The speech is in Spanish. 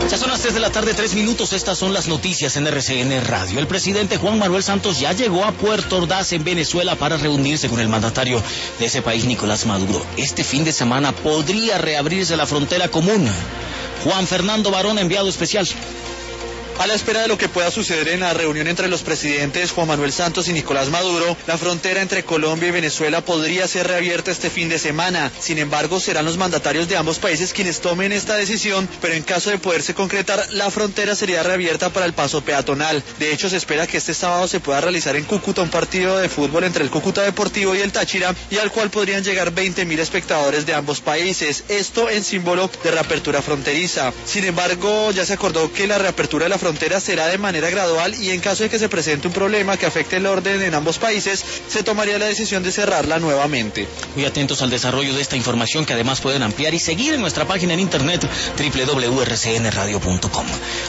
Ya son las 3 de la tarde, 3 minutos. Estas son las noticias en RCN Radio. El presidente Juan Manuel Santos ya llegó a Puerto Ordaz, en Venezuela, para reunirse con el mandatario de ese país, Nicolás Maduro. Este fin de semana podría reabrirse la frontera común. Juan Fernando Barón, enviado especial. A la espera de lo que pueda suceder en la reunión entre los presidentes Juan Manuel Santos y Nicolás Maduro, la frontera entre Colombia y Venezuela podría ser reabierta este fin de semana. Sin embargo, serán los mandatarios de ambos países quienes tomen esta decisión, pero en caso de poderse concretar, la frontera sería reabierta para el paso peatonal. De hecho, se espera que este sábado se pueda realizar en Cúcuta un partido de fútbol entre el Cúcuta Deportivo y el Táchira, y al cual podrían llegar 20.000 espectadores de ambos países. Esto en símbolo de reapertura fronteriza. Sin embargo, ya se acordó que la reapertura de la frontera será de manera gradual y en caso de que se presente un problema que afecte el orden en ambos países, se tomaría la decisión de cerrarla nuevamente. Muy atentos al desarrollo de esta información, que además pueden ampliar y seguir en nuestra página en internet www.rcnradio.com.